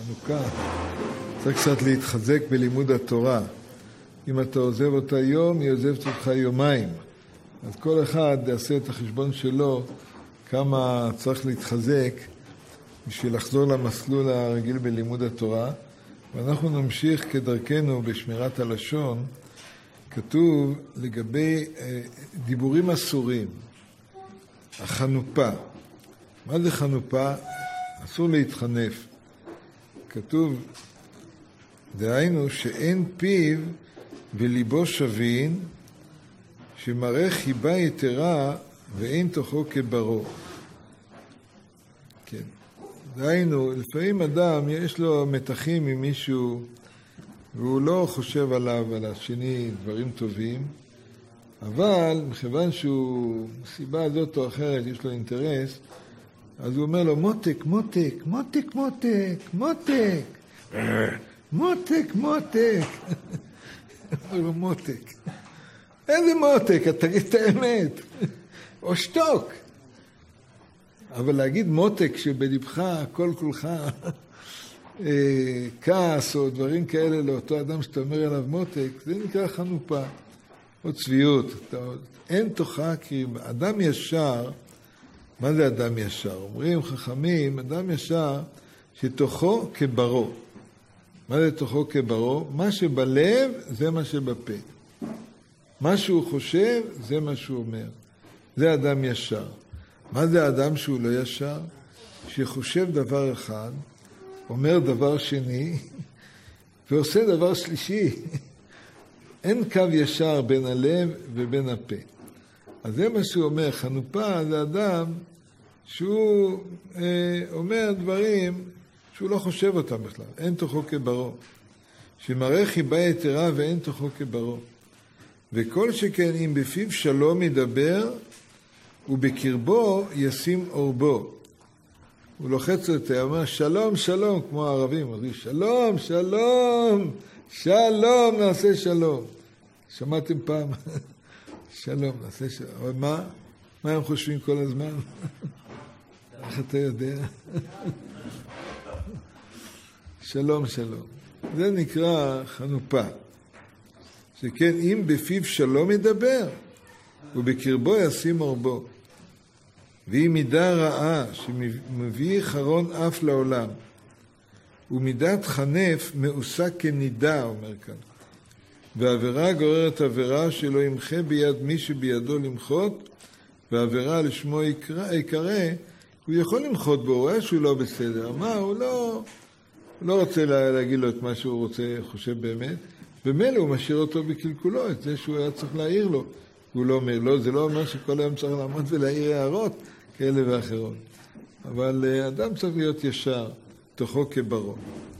חנוכה, צריך קצת להתחזק בלימוד התורה. אם אתה עוזב אותה יום, היא עוזבת אותך יומיים. אז כל אחד יעשה את החשבון שלו, כמה צריך להתחזק בשביל לחזור למסלול הרגיל בלימוד התורה. ואנחנו נמשיך כדרכנו בשמירת הלשון. כתוב לגבי דיבורים אסורים, החנופה. מה זה חנופה? אסור להתחנף. כתוב, דהיינו שאין פיו וליבו שווין, שמראה חיבה יתרה ואין תוכו כברו. כן. דהיינו, לפעמים אדם יש לו מתחים עם מישהו, והוא לא חושב עליו, על השני, דברים טובים, אבל מכיוון שהוא, מסיבה הזאת או אחרת, יש לו אינטרס, אז הוא אומר לו, מותק, מותק, מותק, מותק, מותק, מותק, מותק. אומר לו, מותק. איזה מותק? תגיד את האמת. או שתוק. אבל להגיד מותק שבלבך, כל כולך, כעס או דברים כאלה לאותו אדם שאתה אומר עליו מותק, זה נקרא חנופה. או צביעות. אין תוכה כי אדם ישר, מה זה אדם ישר? אומרים חכמים, אדם ישר שתוכו כברו. מה זה תוכו כברו? מה שבלב זה מה שבפה. מה שהוא חושב זה מה שהוא אומר. זה אדם ישר. מה זה אדם שהוא לא ישר? שחושב דבר אחד, אומר דבר שני, ועושה דבר שלישי. אין קו ישר בין הלב ובין הפה. אז זה מה שהוא אומר. חנופה זה אדם שהוא אומר דברים שהוא לא חושב אותם בכלל. אין תוכו כברו. שמראה חיבה יתרה ואין תוכו כברו. וכל שכן אם בפיו שלום ידבר, ובקרבו ישים אורבו. הוא לוחץ אותה, אומר שלום, שלום, כמו הערבים. אומרים שלום, שלום, שלום, נעשה שלום. שמעתם פעם? שלום, נעשה שלום. אבל מה הם חושבים כל הזמן? איך אתה יודע? שלום, שלום. זה נקרא חנופה. שכן אם בפיו שלום ידבר, ובקרבו ישים אורבו. והיא מידה רעה שמביא חרון אף לעולם. ומידת חנף מעושה כנידה, אומר כאן. והעבירה גוררת עבירה שלא ימחה ביד מי שבידו למחות, והעבירה לשמו יקרא, הוא יכול למחות בו, הוא רואה שהוא לא בסדר. מה? הוא לא רוצה להגיד לו את מה שהוא רוצה, חושב באמת. במילא הוא משאיר אותו בקלקולו, את זה שהוא היה צריך להעיר לו. הוא לא אומר, לא, זה לא אומר שכל היום צריך לעמוד ולהעיר הערות כאלה ואחרות. אבל אדם צריך להיות ישר, תוכו כברו.